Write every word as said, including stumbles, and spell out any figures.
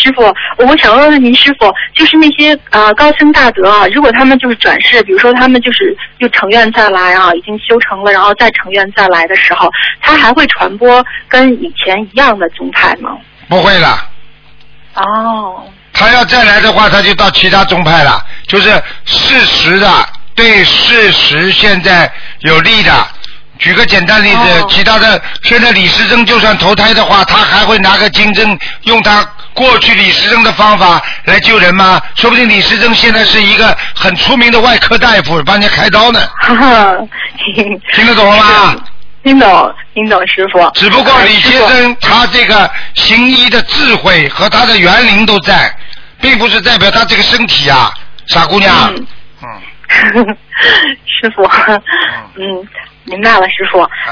师傅，我想问问您，师傅，就是那些呃高僧大德啊，如果他们就是转世，比如说他们就是又成愿再来啊，已经修成了，然后再成愿再来的时候，他还会传播跟以前一样的宗派吗？ 不会了。 哦。 他要再来的话，他就到其他宗派了，就是事实的，对事实现在有利的。举个简单例子，哦、其他的现在李时珍就算投胎的话，他还会拿个金针，用他过去李时珍的方法来救人吗？说不定李时珍现在是一个很出名的外科大夫，帮人家开刀呢。听得懂了吗？ 听懂，听懂，师傅。 只不过李先生他这个行医的智慧和他的园林都在，并不是代表他这个身体啊，傻姑娘。嗯。 嗯师傅，嗯，明白了，师傅。